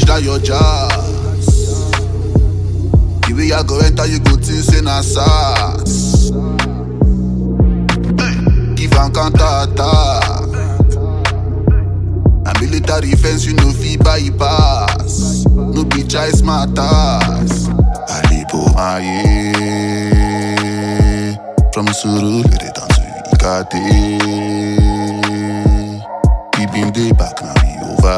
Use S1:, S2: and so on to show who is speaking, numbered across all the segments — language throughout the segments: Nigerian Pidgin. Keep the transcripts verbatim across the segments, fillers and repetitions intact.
S1: quench down your jazz. The way I go enter, you go think say na sass. Give and counter attack. A military fence, you know fit bypass. No be choice matters. Alipo aye. From Surulere down to Ikate. We been day back, now we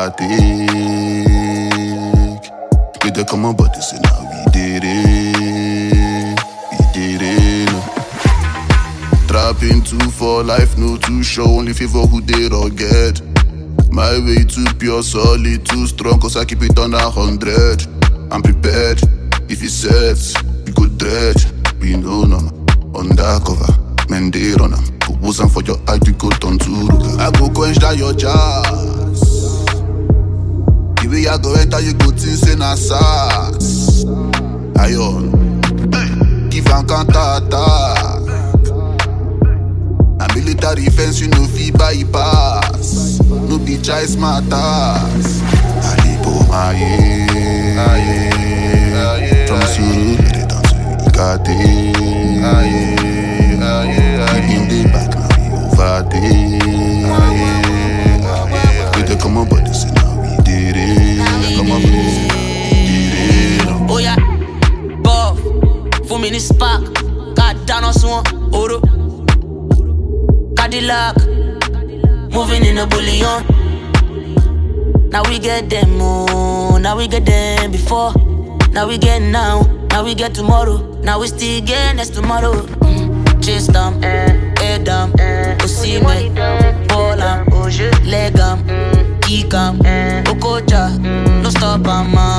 S1: overtake. We dey come on, but they say now we did it. We did it. Trapping two for life, no too sure. Only favor who they rugged. My way too pure, solid, too strong. Cause I keep it on a hundred. I'm prepared. If it sets, we go dredge. We know none. Undercover, men they run am. Go bosom for your eye, you go turn to ruler. I go quench down your jazz. The way I go enter, you go think say na sass. Iron, give and counter attack. A military fence, you know fit bypass. No be choice matters. Alipo aye, aye, aye. From Surulere down to Ikate. Aye, aye, aye. We been day back, now we overtake. Aye, aye. We dey come on, but they say now we did it. Come on, but they say now we did it.
S2: Oh yeah, buff, for me this spark. Got down on someone, Oro. Cadillac, moving in a bullion. Now we get them, oh, now we get them before. Now we get now, now we get tomorrow. Now we still get next tomorrow. Mm. Chase them, air them, see me, ball them, leg them, kick them, Okocha, no stop, I'm